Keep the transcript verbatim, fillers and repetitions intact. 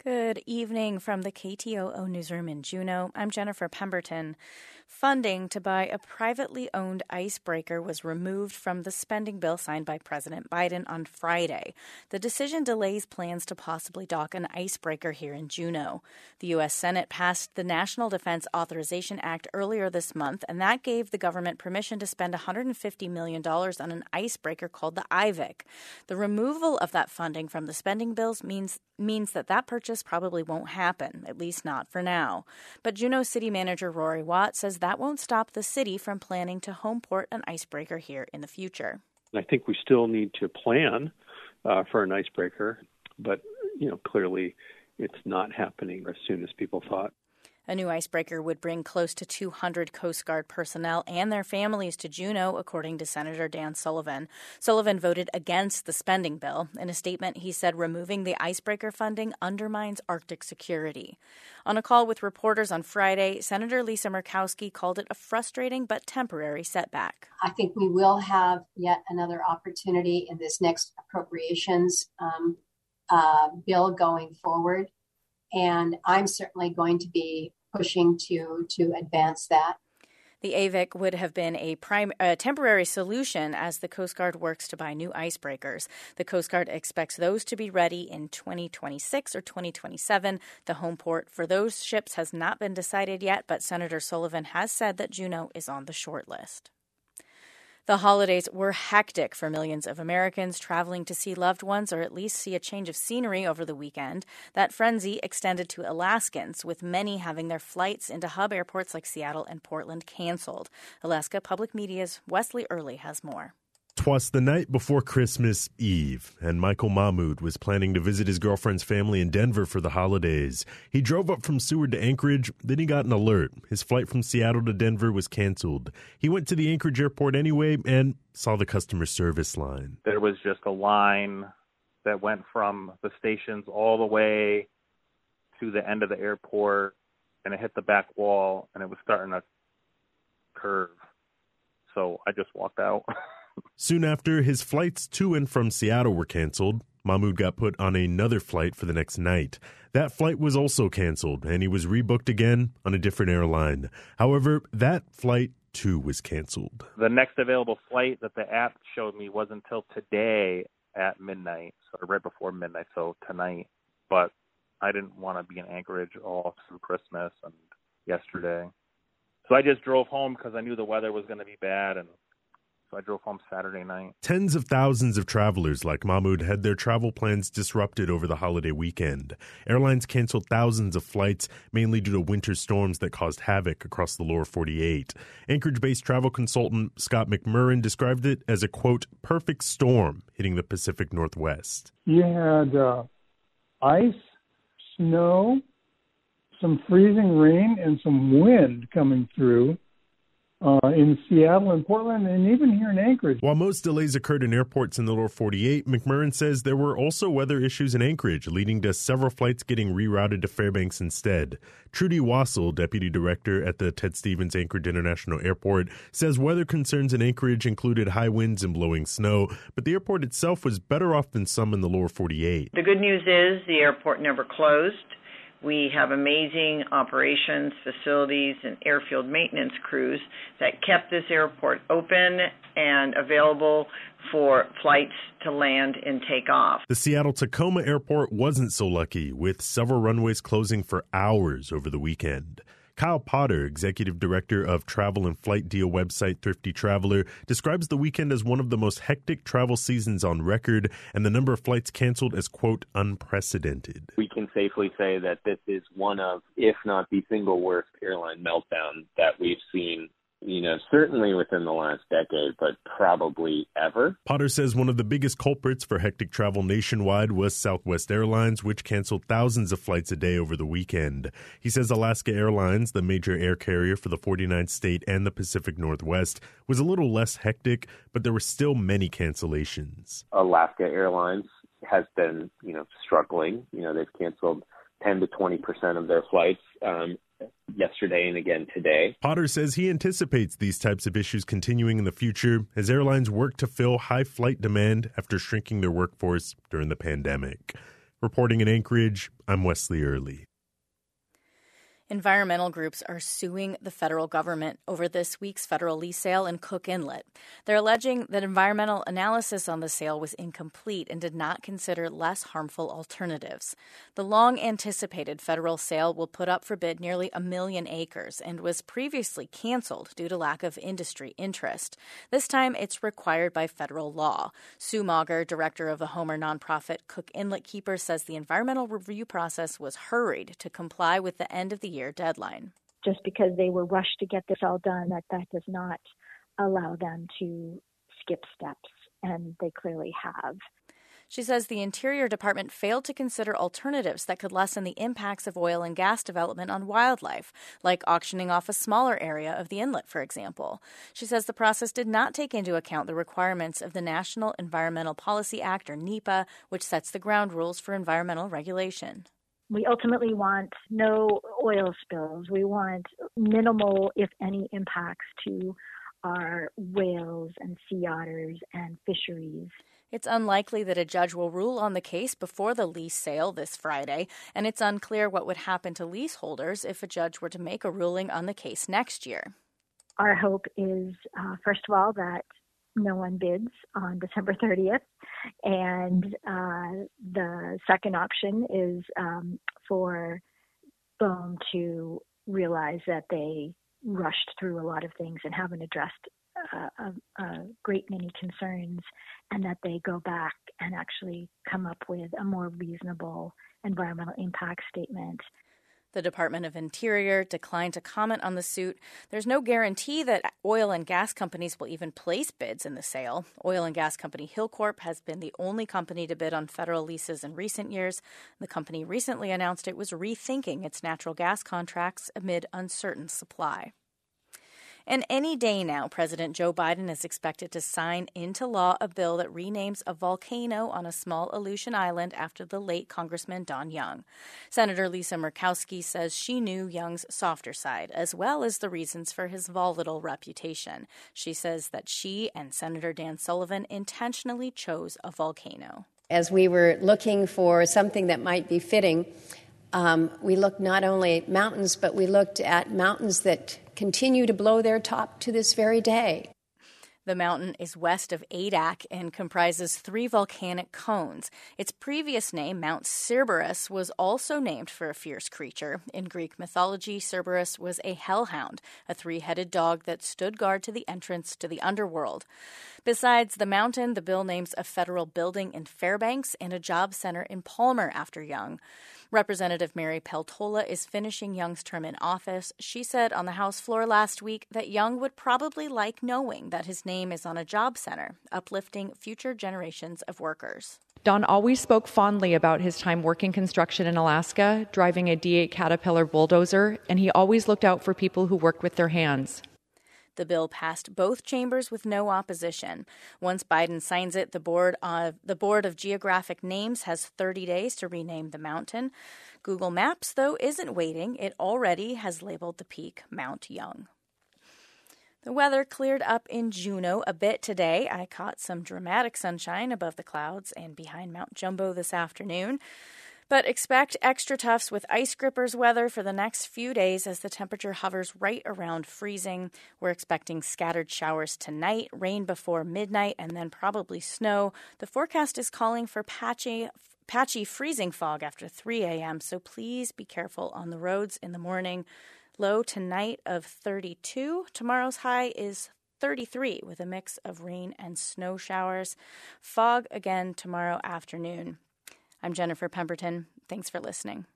Good evening from the K T O O newsroom in Juneau. I'm Jennifer Pemberton. Funding to buy a privately owned icebreaker was removed from the spending bill signed by President Biden on Friday. The decision delays plans to possibly dock an icebreaker here in Juneau. The U S Senate passed the National Defense Authorization Act earlier this month, and that gave the government permission to spend one hundred fifty million dollars on an icebreaker called the I V I C. The removal of that funding from the spending bills means means that that purchase probably won't happen, at least not for now. But Juneau City Manager Rory Watt says that won't stop the city from planning to homeport an icebreaker here in the future. I think we still need to plan uh, for an icebreaker, but you know, clearly it's not happening as soon as people thought. A new icebreaker would bring close to two hundred Coast Guard personnel and their families to Juneau, according to Senator Dan Sullivan. Sullivan voted against the spending bill. In a statement, he said removing the icebreaker funding undermines Arctic security. On a call with reporters on Friday, Senator Lisa Murkowski called it a frustrating but temporary setback. I think we will have yet another opportunity in this next appropriations um, uh, bill going forward. And I'm certainly going to be pushing to to advance that. The A V I C would have been a, prim- a temporary solution as the Coast Guard works to buy new icebreakers. The Coast Guard expects those to be ready in twenty twenty-six or twenty twenty-seven. The home port for those ships has not been decided yet, but Senator Sullivan has said that Juneau is on the short list. The holidays were hectic for millions of Americans traveling to see loved ones or at least see a change of scenery over the weekend. That frenzy extended to Alaskans, with many having their flights into hub airports like Seattle and Portland canceled. Alaska Public Media's Wesley Early has more. 'Twas the night before Christmas Eve, and Michael Mahmoud was planning to visit his girlfriend's family in Denver for the holidays. He drove up from Seward to Anchorage, then he got an alert. His flight from Seattle to Denver was canceled. He went to the Anchorage airport anyway and saw the customer service line. There was just a line that went from the stations all the way to the end of the airport, and it hit the back wall, and it was starting to curve. So I just walked out. Soon after, his flights to and from Seattle were canceled. Mahmoud got put on another flight for the next night. That flight was also canceled, and he was rebooked again on a different airline. However, that flight, too, was canceled. The next available flight that the app showed me was until today at midnight, so right before midnight, so tonight. But I didn't want to be in Anchorage all through Christmas and yesterday. So I just drove home because I knew the weather was going to be bad, and so I drove home Saturday night. Tens of thousands of travelers like Mahmoud had their travel plans disrupted over the holiday weekend. Airlines canceled thousands of flights, mainly due to winter storms that caused havoc across the lower forty-eight. Anchorage-based travel consultant Scott McMurrin described it as a, quote, perfect storm hitting the Pacific Northwest. You had uh, ice, snow, some freezing rain, and some wind coming through. Uh, in Seattle and Portland, and even here in Anchorage. While most delays occurred in airports in the lower forty-eight, McMurrin says there were also weather issues in Anchorage, leading to several flights getting rerouted to Fairbanks instead. Trudy Wassel, deputy director at the Ted Stevens Anchorage International Airport, says weather concerns in Anchorage included high winds and blowing snow, but the airport itself was better off than some in the lower forty-eight. The good news is the airport never closed. We have amazing operations, facilities, and airfield maintenance crews that kept this airport open and available for flights to land and take off. The Seattle-Tacoma airport wasn't so lucky, with several runways closing for hours over the weekend. Kyle Potter, executive director of travel and flight deal website Thrifty Traveler, describes the weekend as one of the most hectic travel seasons on record, and the number of flights canceled as, quote, unprecedented. We can safely say that this is one of, if not the single worst airline meltdown that we've seen, you know, certainly within the last decade, but probably ever. Potter says one of the biggest culprits for hectic travel nationwide was Southwest Airlines, which canceled thousands of flights a day over the weekend. He says Alaska Airlines, the major air carrier for the forty-ninth state and the Pacific Northwest, was a little less hectic, but there were still many cancellations. Alaska Airlines has been, you know, struggling. You know, they've canceled ten to twenty percent of their flights um, yesterday and again today. Potter says he anticipates these types of issues continuing in the future as airlines work to fill high flight demand after shrinking their workforce during the pandemic. Reporting in Anchorage, I'm Wesley Early. Environmental groups are suing the federal government over this week's federal lease sale in Cook Inlet. They're alleging that environmental analysis on the sale was incomplete and did not consider less harmful alternatives. The long-anticipated federal sale will put up for bid nearly a million acres and was previously canceled due to lack of industry interest. This time, it's required by federal law. Sue Mauger, director of the Homer nonprofit Cook Inlet Keepers, says the environmental review process was hurried to comply with the end of the year deadline. Just because they were rushed to get this all done, that that does not allow them to skip steps, and they clearly have. She says the Interior Department failed to consider alternatives that could lessen the impacts of oil and gas development on wildlife, like auctioning off a smaller area of the inlet, for example. She says the process did not take into account the requirements of the National Environmental Policy Act, or NEPA, which sets the ground rules for environmental regulation. We ultimately want no oil spills. We want minimal, if any, impacts to our whales and sea otters and fisheries. It's unlikely that a judge will rule on the case before the lease sale this Friday, and it's unclear what would happen to leaseholders if a judge were to make a ruling on the case next year. Our hope is, uh, first of all, that no one bids on December thirtieth. And uh, the second option is um, for B O E M to realize that they rushed through a lot of things and haven't addressed uh, a, a great many concerns, and that they go back and actually come up with a more reasonable environmental impact statement. The Department of Interior declined to comment on the suit. There's no guarantee that oil and gas companies will even place bids in the sale. Oil and gas company Hilcorp has been the only company to bid on federal leases in recent years. The company recently announced it was rethinking its natural gas contracts amid uncertain supply. And any day now, President Joe Biden is expected to sign into law a bill that renames a volcano on a small Aleutian island after the late Congressman Don Young. Senator Lisa Murkowski says she knew Young's softer side, as well as the reasons for his volatile reputation. She says that she and Senator Dan Sullivan intentionally chose a volcano. As we were looking for something that might be fitting, um, we looked not only at mountains, but we looked at mountains that continue to blow their top to this very day. The mountain is west of Adak and comprises three volcanic cones. Its previous name, Mount Cerberus, was also named for a fierce creature. In Greek mythology, Cerberus was a hellhound, a three-headed dog that stood guard to the entrance to the underworld. Besides the mountain, the bill names a federal building in Fairbanks and a job center in Palmer after Young. Representative Mary Peltola is finishing Young's term in office. She said on the House floor last week that Young would probably like knowing that his name is on a job center, uplifting future generations of workers. Don always spoke fondly about his time working construction in Alaska, driving a D eight Caterpillar bulldozer, and he always looked out for people who worked with their hands. The bill passed both chambers with no opposition. Once Biden signs it, the Board of, the Board of Geographic Names has thirty days to rename the mountain. Google Maps, though, isn't waiting. It already has labeled the peak Mount Young. The weather cleared up in Juneau a bit today. I caught some dramatic sunshine above the clouds and behind Mount Jumbo this afternoon. But expect extra toughs with ice grippers weather for the next few days as the temperature hovers right around freezing. We're expecting scattered showers tonight, rain before midnight, and then probably snow. The forecast is calling for patchy, patchy freezing fog after three a.m., so please be careful on the roads in the morning. Low tonight of thirty-two. Tomorrow's high is thirty-three with a mix of rain and snow showers. Fog again tomorrow afternoon. I'm Jennifer Pemberton. Thanks for listening.